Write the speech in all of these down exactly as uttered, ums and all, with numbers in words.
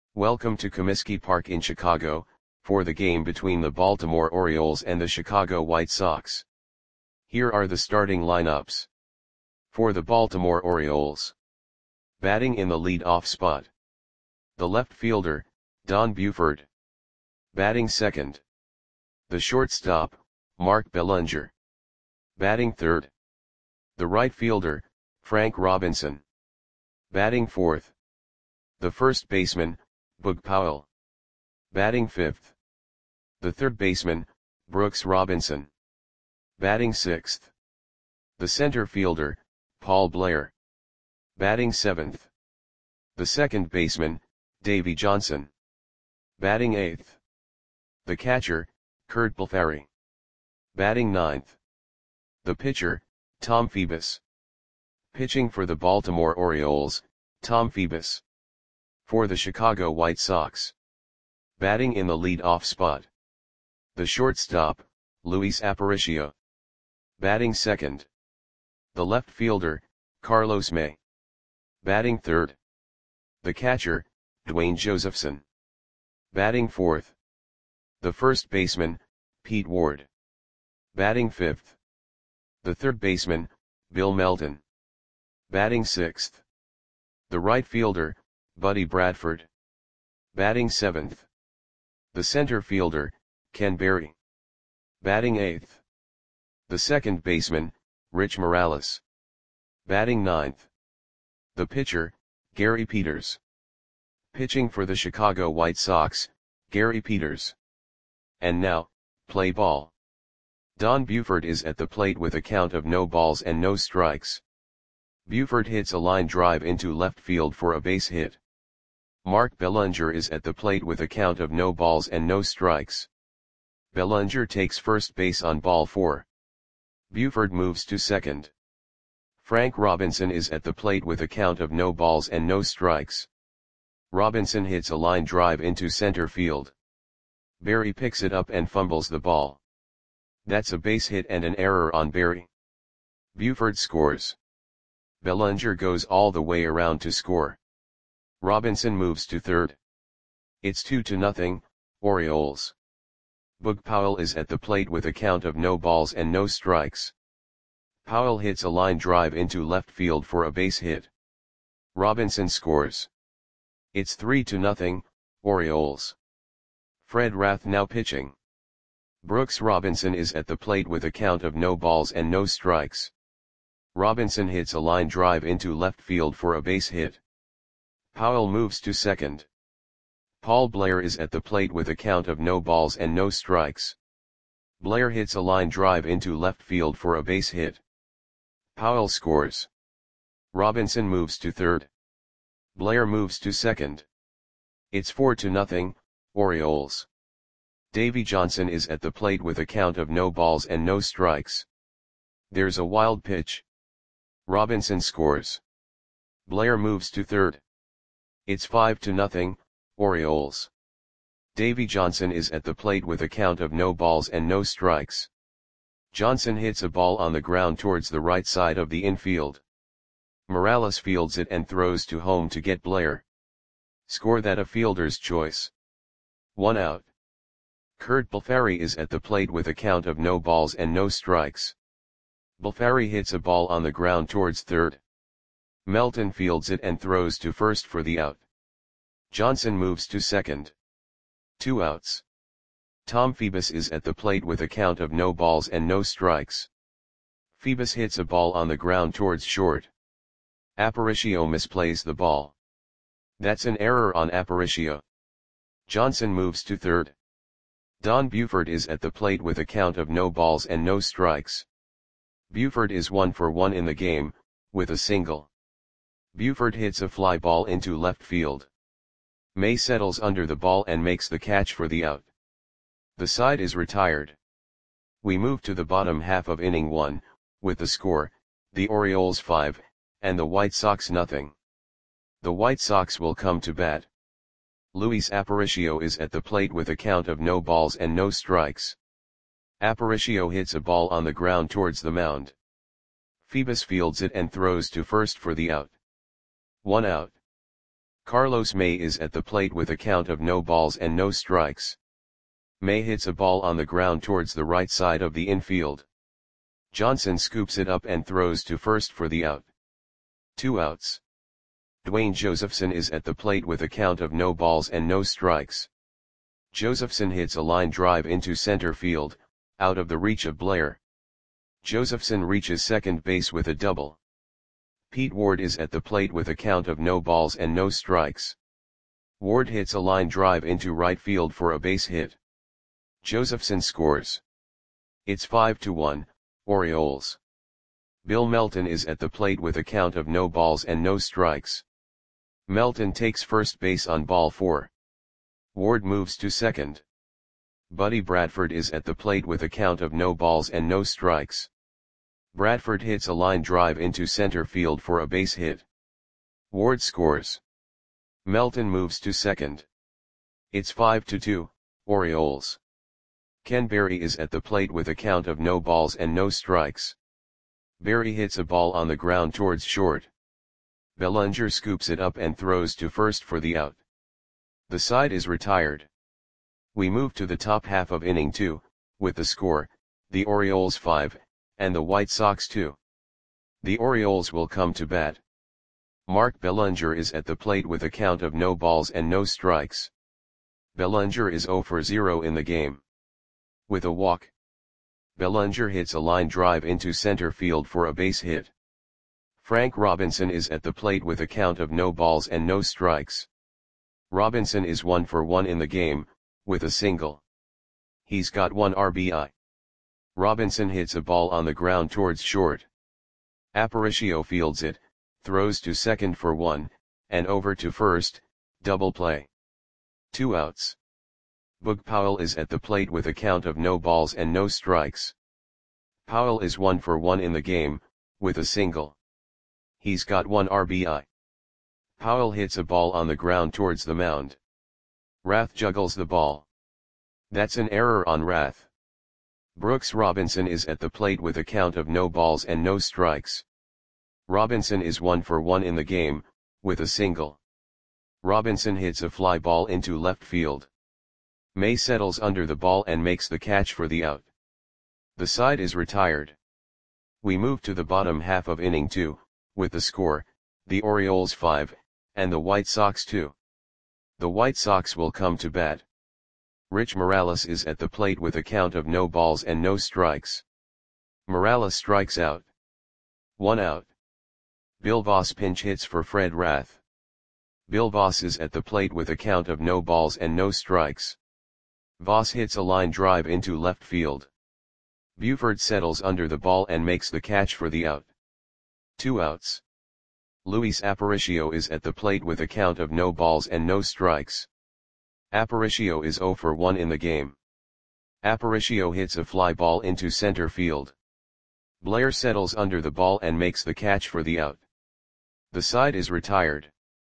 Welcome to Comiskey Park in Chicago, for the game between the Baltimore Orioles and the Chicago White Sox. Here are the starting lineups. For the Baltimore Orioles. Batting in the lead-off spot. The left fielder, Don Buford. Batting second. The shortstop, Mark Belanger. Batting third. The right fielder, Frank Robinson. Batting fourth. The first baseman, Boog Powell. Batting fifth. The third baseman, Brooks Robinson. Batting sixth. The center fielder, Paul Blair. Batting seventh. The second baseman, Davey Johnson. Batting eighth. The catcher, Curt Blefary. Batting ninth. The pitcher, Tom Phoebus. Pitching for the Baltimore Orioles, Tom Phoebus. For the Chicago White Sox. Batting in the lead-off spot. The shortstop, Luis Aparicio. Batting second. The left fielder, Carlos May. Batting third. The catcher, Dwayne Josephson. Batting fourth. The first baseman, Pete Ward. Batting fifth. The third baseman, Bill Melton. Batting sixth. The right fielder, Buddy Bradford. Batting seventh. The center fielder, Ken Berry. Batting eighth. The second baseman, Rich Morales. Batting ninth. The pitcher, Gary Peters. Pitching for the Chicago White Sox, Gary Peters. And now, play ball. Don Buford is at the plate with a count of no balls and no strikes. Buford hits a line drive into left field for a base hit. Mark Belanger is at the plate with a count of no balls and no strikes. Belanger takes first base on ball four. Buford moves to second. Frank Robinson is at the plate with a count of no balls and no strikes. Robinson hits a line drive into center field. Berry picks it up and fumbles the ball. That's a base hit and an error on Berry. Buford scores. Belanger goes all the way around to score. Robinson moves to third. It's two to nothing, Orioles. Boog Powell is at the plate with a count of no balls and no strikes. Powell hits a line drive into left field for a base hit. Robinson scores. It's three to nothing, Orioles. Fred Rath now pitching. Brooks Robinson is at the plate with a count of no balls and no strikes. Robinson hits a line drive into left field for a base hit. Powell moves to second. Paul Blair is at the plate with a count of no balls and no strikes. Blair hits a line drive into left field for a base hit. Powell scores. Robinson moves to third. Blair moves to second. It's four to nothing, Orioles. Davey Johnson is at the plate with a count of no balls and no strikes. There's a wild pitch. Robinson scores. Blair moves to third. It's five to nothing, Orioles. Davey Johnson is at the plate with a count of no balls and no strikes. Johnson hits a ball on the ground towards the right side of the infield. Morales fields it and throws to home to get Blair. Score that a fielder's choice. One out. Curt Blefary is at the plate with a count of no balls and no strikes. Blefary hits a ball on the ground towards third. Melton fields it and throws to first for the out. Johnson moves to second. Two outs. Tom Phoebus is at the plate with a count of no balls and no strikes. Phoebus hits a ball on the ground towards short. Aparicio misplays the ball. That's an error on Aparicio. Johnson moves to third. Don Buford is at the plate with a count of no balls and no strikes. Buford is one for one in the game, with a single. Buford hits a fly ball into left field. May settles under the ball and makes the catch for the out. The side is retired. We move to the bottom half of inning one, with the score, the Orioles five, and the White Sox nothing. The White Sox will come to bat. Luis Aparicio is at the plate with a count of no balls and no strikes. Aparicio hits a ball on the ground towards the mound. Phoebus fields it and throws to first for the out. One out. Carlos May is at the plate with a count of no balls and no strikes. May hits a ball on the ground towards the right side of the infield. Johnson scoops it up and throws to first for the out. Two outs. Dwayne Josephson is at the plate with a count of no balls and no strikes. Josephson hits a line drive into center field, out of the reach of Blair. Josephson reaches second base with a double. Pete Ward is at the plate with a count of no balls and no strikes. Ward hits a line drive into right field for a base hit. Josephson scores. It's five to one, Orioles. Bill Melton is at the plate with a count of no balls and no strikes. Melton takes first base on ball four. Ward moves to second. Buddy Bradford is at the plate with a count of no balls and no strikes. Bradford hits a line drive into center field for a base hit. Ward scores. Melton moves to second. It's five to two, Orioles. Ken Berry is at the plate with a count of no balls and no strikes. Berry hits a ball on the ground towards short. Bellinger scoops it up and throws to first for the out. The side is retired. We move to the top half of inning two, with the score, the Orioles five, and the White Sox two. The Orioles will come to bat. Mark Bellinger is at the plate with a count of no balls and no strikes. Bellinger is zero for zero in the game. With a walk, Bellinger hits a line drive into center field for a base hit. Frank Robinson is at the plate with a count of no balls and no strikes. Robinson is one for one in the game, with a single. He's got one R B I. Robinson hits a ball on the ground towards short. Aparicio fields it, throws to second for one, and over to first, double play. Two outs. Boog Powell is at the plate with a count of no balls and no strikes. Powell is one for one in the game, with a single. He's got one R B I. Powell hits a ball on the ground towards the mound. Rath juggles the ball. That's an error on Rath. Brooks Robinson is at the plate with a count of no balls and no strikes. Robinson is one for one in the game, with a single. Robinson hits a fly ball into left field. May settles under the ball and makes the catch for the out. The side is retired. We move to the bottom half of inning two, with the score, the Orioles five, and the White Sox two. The White Sox will come to bat. Rich Morales is at the plate with a count of no balls and no strikes. Morales strikes out. One out. Bill Voss pinch hits for Fred Rath. Bill Voss is at the plate with a count of no balls and no strikes. Voss hits a line drive into left field. Buford settles under the ball and makes the catch for the out. Two outs. Luis Aparicio is at the plate with a count of no balls and no strikes. Aparicio is zero for one in the game. Aparicio hits a fly ball into center field. Blair settles under the ball and makes the catch for the out. The side is retired.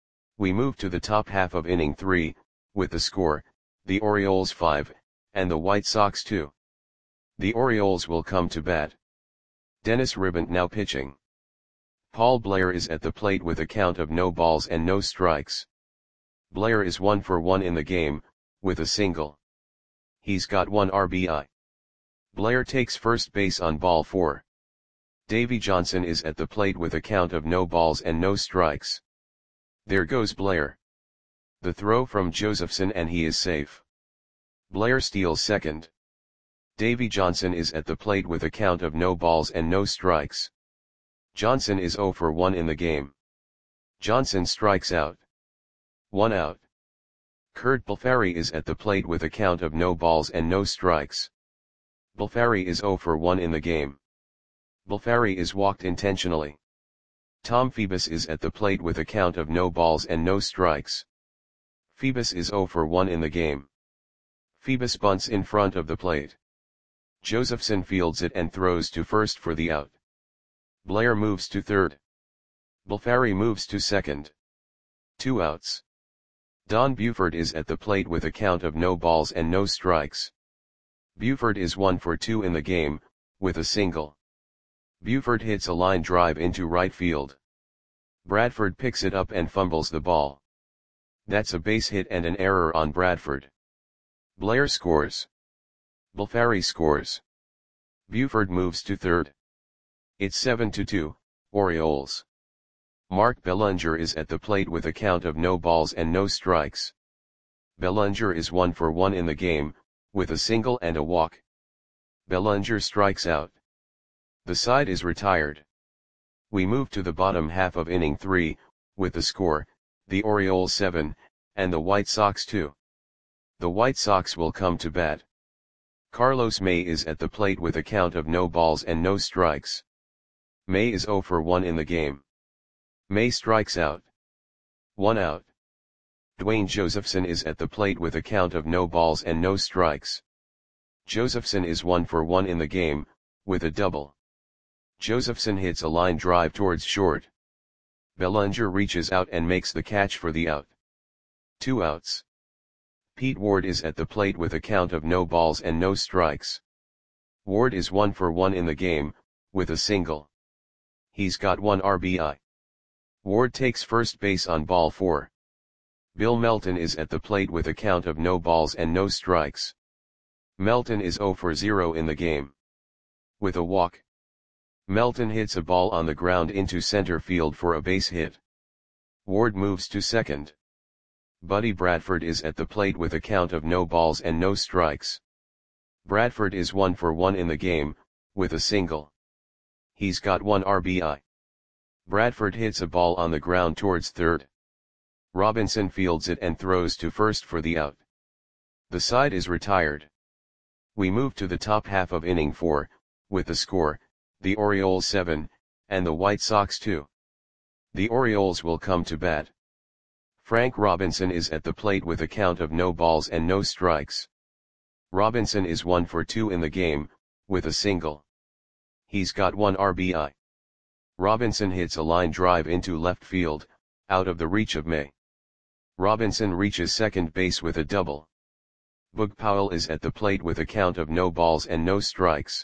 We move to the top half of inning three, with the score, the Orioles five, and the White Sox two. The Orioles will come to bat. Dennis Ribbant now pitching. Paul Blair is at the plate with a count of no balls and no strikes. Blair is one for one in the game, with a single. He's got one R B I. Blair takes first base on ball four. Davy Johnson is at the plate with a count of no balls and no strikes. There goes Blair. The throw from Josephson and he is safe. Blair steals second. Davy Johnson is at the plate with a count of no balls and no strikes. Johnson is zero for one in the game. Johnson strikes out. One out. Kurt Balfari is at the plate with a count of no balls and no strikes. Balfari is zero for one in the game. Balfari is walked intentionally. Tom Phoebus is at the plate with a count of no balls and no strikes. Phoebus is zero for one in the game. Phoebus bunts in front of the plate. Josephson fields it and throws to first for the out. Blair moves to third. Balfari moves to second. Two outs. Don Buford is at the plate with a count of no balls and no strikes. Buford is one for two in the game, with a single. Buford hits a line drive into right field. Bradford picks it up and fumbles the ball. That's a base hit and an error on Bradford. Blair scores. Balfari scores. Buford moves to third. It's seven to two, Orioles. Mark Bellinger is at the plate with a count of no balls and no strikes. Bellinger is one for one in the game, with a single and a walk. Bellinger strikes out. The side is retired. We move to the bottom half of inning three, with the score, the Orioles seven, and the White Sox two. The White Sox will come to bat. Carlos May is at the plate with a count of no balls and no strikes. May is zero for one in the game. May strikes out. One out. Dwayne Josephson is at the plate with a count of no balls and no strikes. Josephson is one for one in the game, with a double. Josephson hits a line drive towards short. Bellinger reaches out and makes the catch for the out. Two outs. Pete Ward is at the plate with a count of no balls and no strikes. Ward is one for one in the game, with a single. He's got one R B I. Ward takes first base on ball four. Bill Melton is at the plate with a count of no balls and no strikes. Melton is zero for zero in the game. With a walk. Melton hits a ball on the ground into center field for a base hit. Ward moves to second. Buddy Bradford is at the plate with a count of no balls and no strikes. Bradford is one for one in the game, with a single. He's got one R B I. Bradford hits a ball on the ground towards third. Robinson fields it and throws to first for the out. The side is retired. We move to the top half of inning four, with the score, the Orioles seven, and the White Sox two. The Orioles will come to bat. Frank Robinson is at the plate with a count of no balls and no strikes. Robinson is one for two in the game, with a single. He's got one R B I. Robinson hits a line drive into left field, out of the reach of May. Robinson reaches second base with a double. Boog Powell is at the plate with a count of no balls and no strikes.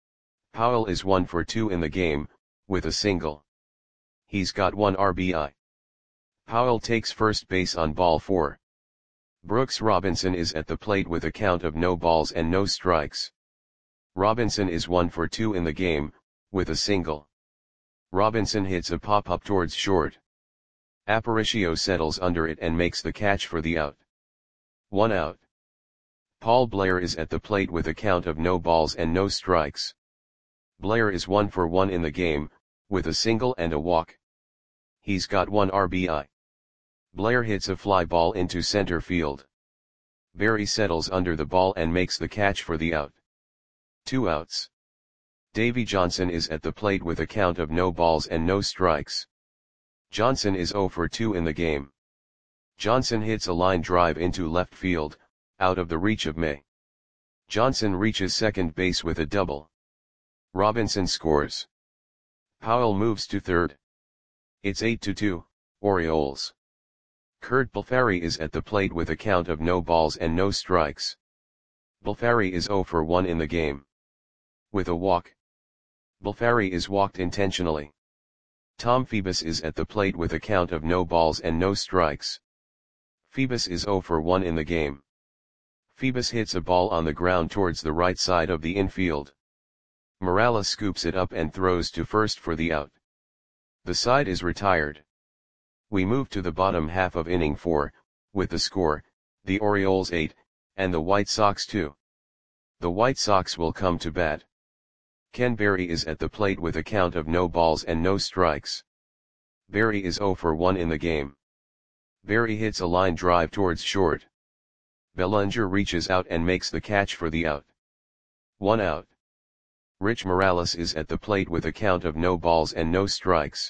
Powell is one for two in the game, with a single. He's got one R B I. Powell takes first base on ball four. Brooks Robinson is at the plate with a count of no balls and no strikes. Robinson is one for two in the game, with a single. Robinson hits a pop-up towards short. Aparicio settles under it and makes the catch for the out. One out. Paul Blair is at the plate with a count of no balls and no strikes. Blair is one for one in the game, with a single and a walk. He's got one R B I. Blair hits a fly ball into center field. Berry settles under the ball and makes the catch for the out. Two outs. Davy Johnson is at the plate with a count of no balls and no strikes. Johnson is zero for two in the game. Johnson hits a line drive into left field, out of the reach of May. Johnson reaches second base with a double. Robinson scores. Powell moves to third. It's eight to two, Orioles. Kurt Balfari is at the plate with a count of no balls and no strikes. Balfari is zero for one in the game. With a walk. Balfari is walked intentionally. Tom Phoebus is at the plate with a count of no balls and no strikes. Phoebus is zero for one in the game. Phoebus hits a ball on the ground towards the right side of the infield. Morales scoops it up and throws to first for the out. The side is retired. We move to the bottom half of inning four, with the score, the Orioles eight, and the White Sox two. The White Sox will come to bat. Ken Berry is at the plate with a count of no balls and no strikes. Berry is zero for one in the game. Berry hits a line drive towards short. Bellinger reaches out and makes the catch for the out. One out. Rich Morales is at the plate with a count of no balls and no strikes.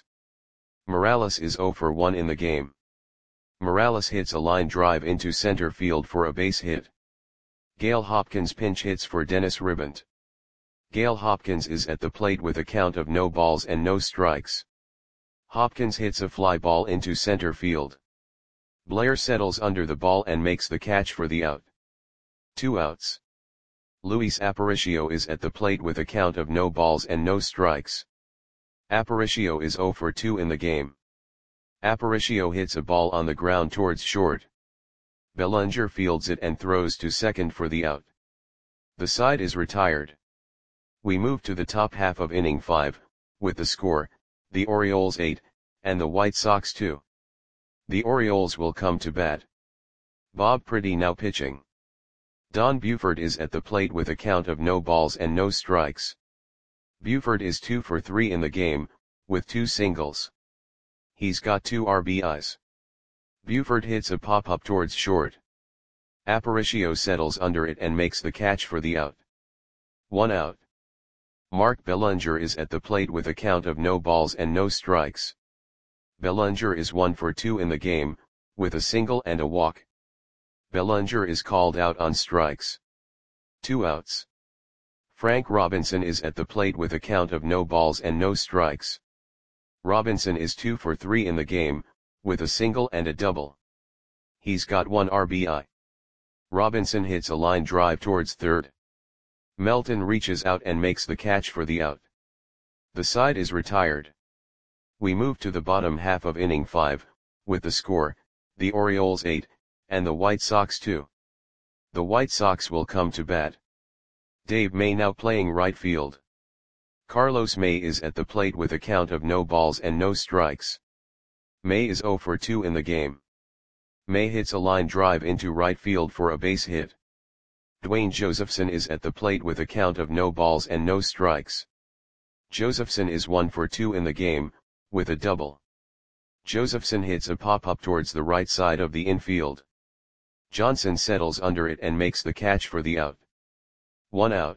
Morales is zero for one in the game. Morales hits a line drive into center field for a base hit. Gale Hopkins pinch hits for Dennis Ribant. Gale Hopkins is at the plate with a count of no balls and no strikes. Hopkins hits a fly ball into center field. Blair settles under the ball and makes the catch for the out. Two outs. Luis Aparicio is at the plate with a count of no balls and no strikes. Aparicio is zero for two in the game. Aparicio hits a ball on the ground towards short. Bellinger fields it and throws to second for the out. The side is retired. We move to the top half of inning five, with the score, the Orioles eight, and the White Sox two. The Orioles will come to bat. Bob Pretty now pitching. Don Buford is at the plate with a count of no balls and no strikes. Buford is two for three in the game, with two singles. He's got two R B Is. Buford hits a pop-up towards short. Aparicio settles under it and makes the catch for the out. One out. Mark Bellinger is at the plate with a count of no balls and no strikes. Bellinger is one for two in the game, with a single and a walk. Bellinger is called out on strikes. Two outs. Frank Robinson is at the plate with a count of no balls and no strikes. Robinson is two for three in the game, with a single and a double. He's got one R B I. Robinson hits a line drive towards third. Melton reaches out and makes the catch for the out. The side is retired. We move to the bottom half of inning five, with the score, the Orioles eight, and the White Sox two. The White Sox will come to bat. Dave May now playing right field. Carlos May is at the plate with a count of no balls and no strikes. May is zero for two in the game. May hits a line drive into right field for a base hit. Dwayne Josephson is at the plate with a count of no balls and no strikes. Josephson is one for two in the game, with a double. Josephson hits a pop-up towards the right side of the infield. Johnson settles under it and makes the catch for the out. One out.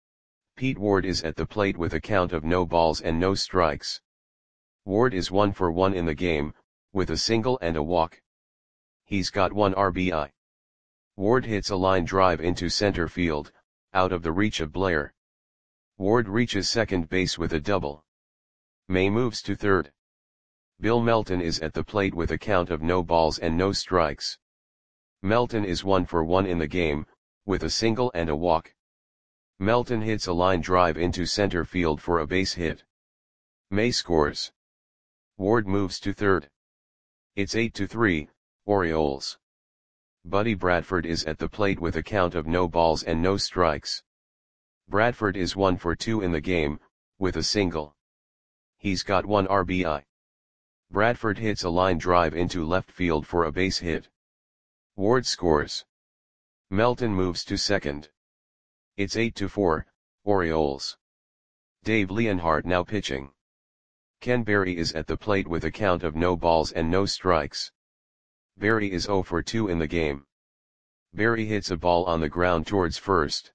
Pete Ward is at the plate with a count of no balls and no strikes. Ward is one for one in the game, with a single and a walk. He's got one R B I. Ward hits a line drive into center field, out of the reach of Blair. Ward reaches second base with a double. May moves to third. Bill Melton is at the plate with a count of no balls and no strikes. Melton is one for one in the game, with a single and a walk. Melton hits a line drive into center field for a base hit. May scores. Ward moves to third. It's eight to three, Orioles. Buddy Bradford is at the plate with a count of no balls and no strikes. Bradford is one for two in the game, with a single. He's got one R B I. Bradford hits a line drive into left field for a base hit. Ward scores. Melton moves to second. It's eight to four, Orioles. Dave Leonhardt now pitching. Ken Berry is at the plate with a count of no balls and no strikes. Berry is zero for two in the game. Berry hits a ball on the ground towards first.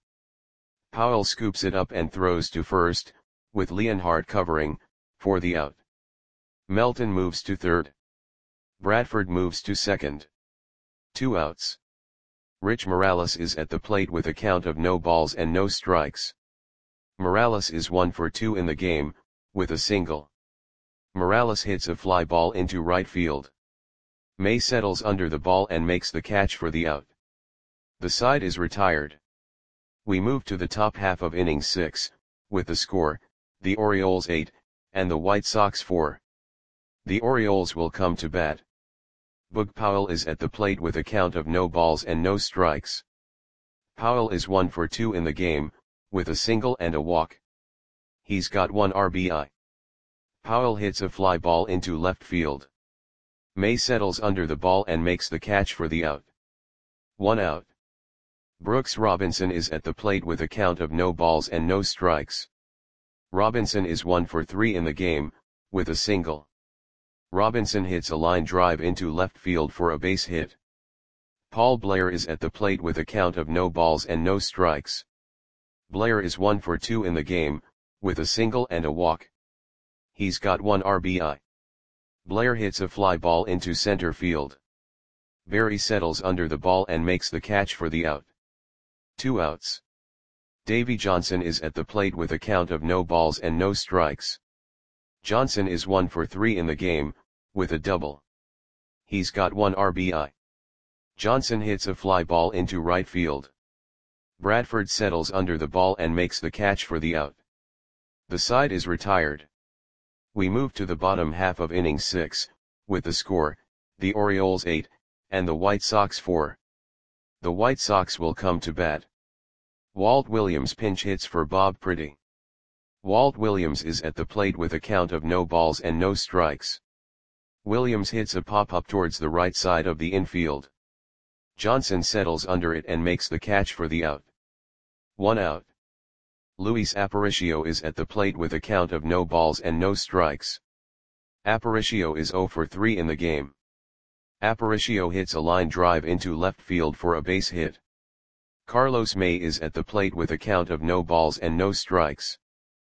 Powell scoops it up and throws to first, with Leonhardt covering, for the out. Melton moves to third. Bradford moves to second. Two outs. Rich Morales is at the plate with a count of no balls and no strikes. Morales is one for two in the game, with a single. Morales hits a fly ball into right field. May settles under the ball and makes the catch for the out. The side is retired. We move to the top half of inning six, with the score, the Orioles eight, and the White Sox four. The Orioles will come to bat. Boog Powell is at the plate with a count of no balls and no strikes. Powell is one for two in the game, with a single and a walk. He's got one R B I. Powell hits a fly ball into left field. May settles under the ball and makes the catch for the out. One out. Brooks Robinson is at the plate with a count of no balls and no strikes. Robinson is one for three in the game, with a single. Robinson hits a line drive into left field for a base hit. Paul Blair is at the plate with a count of no balls and no strikes. Blair is one for two in the game, with a single and a walk. He's got one R B I. Blair hits a fly ball into center field. Berry settles under the ball and makes the catch for the out. Two outs. Davy Johnson is at the plate with a count of no balls and no strikes. Johnson is one for three in the game, with a double. He's got one R B I. Johnson hits a fly ball into right field. Bradford settles under the ball and makes the catch for the out. The side is retired. We move to the bottom half of inning six, with the score, the Orioles eight, and the White Sox four. The White Sox will come to bat. Walt Williams pinch hits for Bob Pretty. Walt Williams is at the plate with a count of no balls and no strikes. Williams hits a pop-up towards the right side of the infield. Johnson settles under it and makes the catch for the out. One out. Luis Aparicio is at the plate with a count of no balls and no strikes. Aparicio is zero for three in the game. Aparicio hits a line drive into left field for a base hit. Carlos May is at the plate with a count of no balls and no strikes.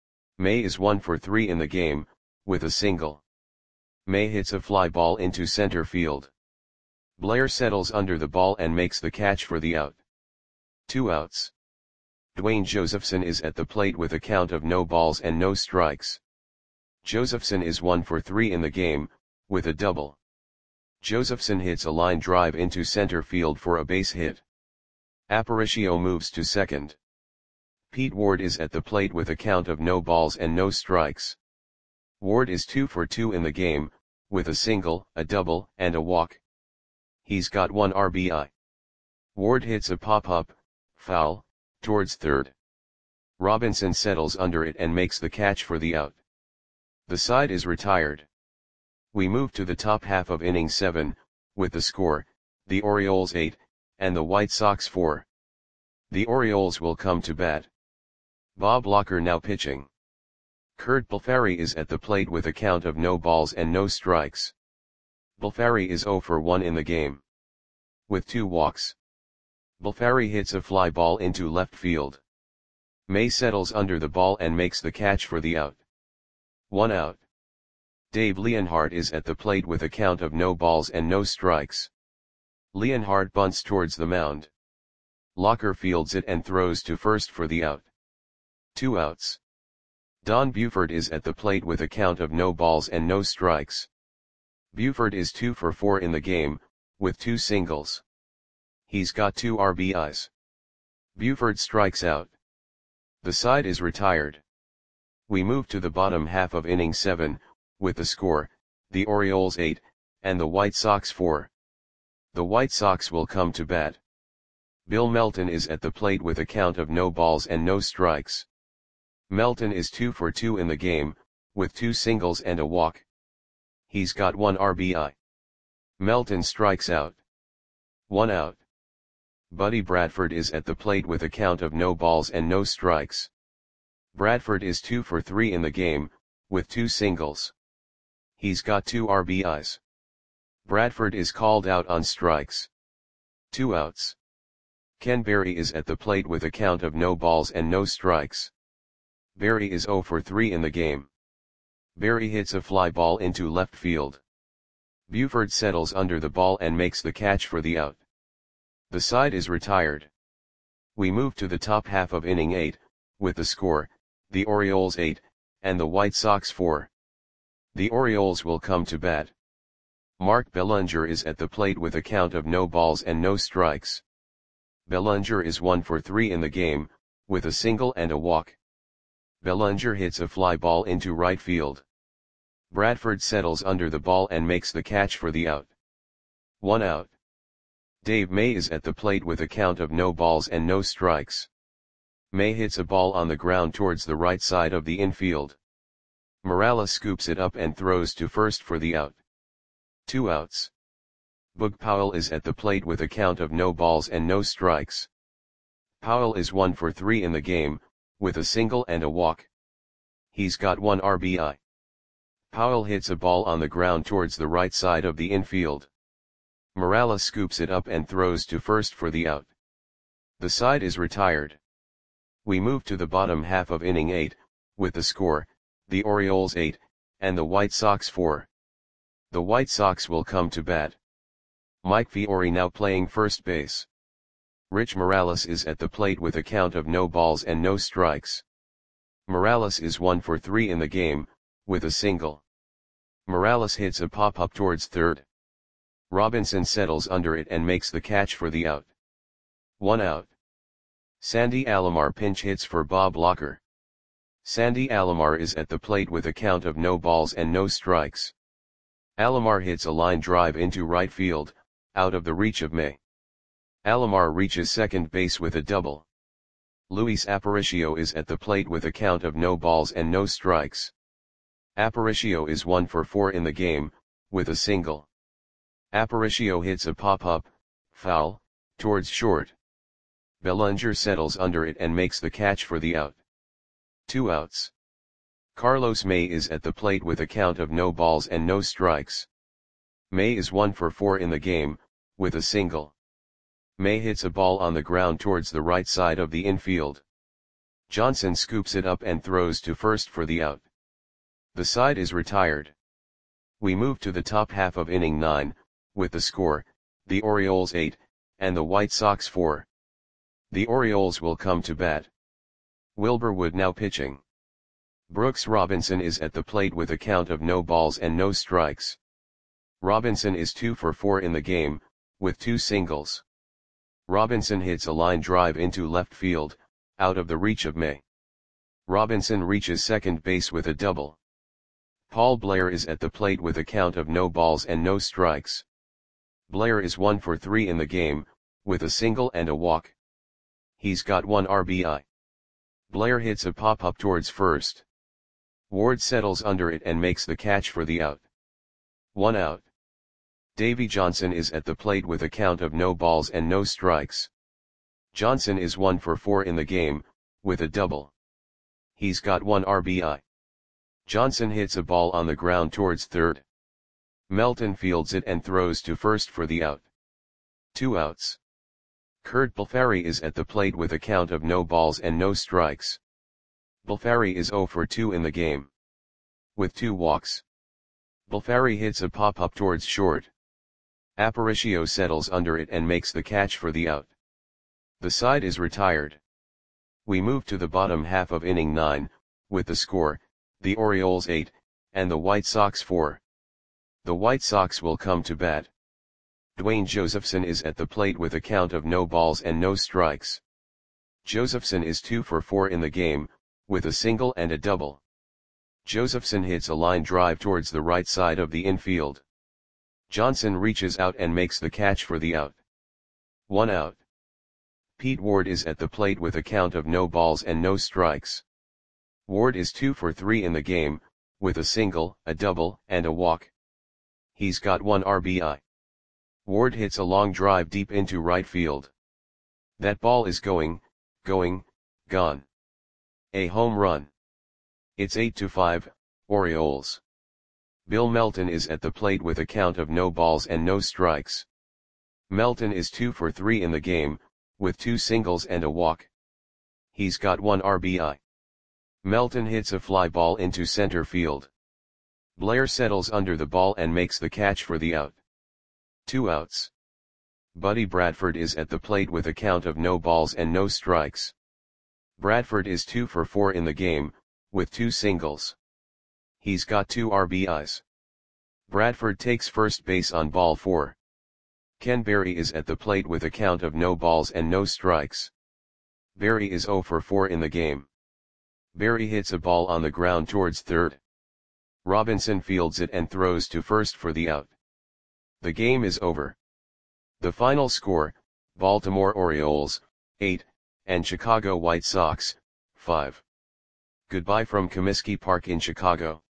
May is one for three in the game, with a single. May hits a fly ball into center field. Blair settles under the ball and makes the catch for the out. Two outs. Dwayne Josephson is at the plate with a count of no balls and no strikes. Josephson is one for three in the game, with a double. Josephson hits a line drive into center field for a base hit. Aparicio moves to second. Pete Ward is at the plate with a count of no balls and no strikes. Ward is two for two in the game, with a single, a double, and a walk. He's got one R B I. Ward hits a pop-up, foul, towards third. Robinson settles under it and makes the catch for the out. The side is retired. We move to the top half of inning seven, with the score, the Orioles eight, and the White Sox four. The Orioles will come to bat. Bob Locker now pitching. Curt Balfari is at the plate with a count of no balls and no strikes. Balfari is zero for one in the game. With two walks. Balfari hits a fly ball into left field. May settles under the ball and makes the catch for the out. One out. Dave Leonhardt is at the plate with a count of no balls and no strikes. Leonhardt bunts towards the mound. Locker fields it and throws to first for the out. Two outs. Don Buford is at the plate with a count of no balls and no strikes. Buford is two for four in the game, with two singles. He's got two R B Is. Buford strikes out. The side is retired. We move to the bottom half of inning seven, with the score, the Orioles eight, and the White Sox four. The White Sox will come to bat. Bill Melton is at the plate with a count of no balls and no strikes. Melton is two for two in the game, with two singles and a walk. He's got one R B I. Melton strikes out. One out. Buddy Bradford is at the plate with a count of no balls and no strikes. Bradford is two for three in the game, with two singles. He's got two R B Is. Bradford is called out on strikes. Two outs. Ken Berry is at the plate with a count of no balls and no strikes. Berry is zero for three in the game. Berry hits a fly ball into left field. Buford settles under the ball and makes the catch for the out. The side is retired. We move to the top half of inning eight, with the score, the Orioles eight, and the White Sox four. The Orioles will come to bat. Mark Bellinger is at the plate with a count of no balls and no strikes. Bellinger is one for three in the game, with a single and a walk. Bellinger hits a fly ball into right field. Bradford settles under the ball and makes the catch for the out. One out. Dave May is at the plate with a count of no balls and no strikes. May hits a ball on the ground towards the right side of the infield. Morales scoops it up and throws to first for the out. Two outs. Boog Powell is at the plate with a count of no balls and no strikes. Powell is one for three in the game, with a single and a walk. He's got one R B I. Powell hits a ball on the ground towards the right side of the infield. Morales scoops it up and throws to first for the out. The side is retired. We move to the bottom half of inning eight, with the score, the Orioles eight, and the White Sox four. The White Sox will come to bat. Mike Fiore now playing first base. Rich Morales is at the plate with a count of no balls and no strikes. Morales is one for three in the game, with a single. Morales hits a pop-up towards third. Robinson settles under it and makes the catch for the out. One out. Sandy Alomar pinch hits for Bob Locker. Sandy Alomar is at the plate with a count of no balls and no strikes. Alomar hits a line drive into right field, out of the reach of May. Alomar reaches second base with a double. Luis Aparicio is at the plate with a count of no balls and no strikes. Aparicio is one for four in the game, with a single. Aparicio hits a pop-up, foul, towards short. Bellinger settles under it and makes the catch for the out. Two outs. Carlos May is at the plate with a count of no balls and no strikes. May is one for four in the game, with a single. May hits a ball on the ground towards the right side of the infield. Johnson scoops it up and throws to first for the out. The side is retired. We move to the top half of inning nine, with the score, the Orioles eight, and the White Sox four. The Orioles will come to bat. Wilbur Wood now pitching. Brooks Robinson is at the plate with a count of no balls and no strikes. Robinson is two for four in the game, with two singles. Robinson hits a line drive into left field, out of the reach of May. Robinson reaches second base with a double. Paul Blair is at the plate with a count of no balls and no strikes. Blair is one for three in the game, with a single and a walk. He's got one R B I. Blair hits a pop-up towards first. Ward settles under it and makes the catch for the out. One out. Davy Johnson is at the plate with a count of no balls and no strikes. Johnson is one for four in the game, with a double. He's got one R B I. Johnson hits a ball on the ground towards third. Melton fields it and throws to first for the out. Two outs. Kurt Balfari is at the plate with a count of no balls and no strikes. Balfari is zero for two in the game, with two walks. Balfari hits a pop-up towards short. Aparicio settles under it and makes the catch for the out. The side is retired. We move to the bottom half of inning nine, with the score, the Orioles eight, and the White Sox four. The White Sox will come to bat. Dwayne Josephson is at the plate with a count of no balls and no strikes. Josephson is two for four in the game, with a single and a double. Josephson hits a line drive towards the right side of the infield. Johnson reaches out and makes the catch for the out. One out. Pete Ward is at the plate with a count of no balls and no strikes. Ward is two for three in the game, with a single, a double, and a walk. He's got one R B I. Ward hits a long drive deep into right field. That ball is going, going, gone. A home run. It's eight to five, Orioles. Bill Melton is at the plate with a count of no balls and no strikes. Melton is two for three in the game, with two singles and a walk. He's got one R B I. Melton hits a fly ball into center field. Blair settles under the ball and makes the catch for the out. Two outs. Buddy Bradford is at the plate with a count of no balls and no strikes. Bradford is two for four in the game, with two singles. He's got two R B Is. Bradford takes first base on ball four. Ken Berry is at the plate with a count of no balls and no strikes. Berry is zero for four in the game. Berry hits a ball on the ground towards third. Robinson fields it and throws to first for the out. The game is over. The final score, Baltimore Orioles, eight, and Chicago White Sox, five. Goodbye from Comiskey Park in Chicago.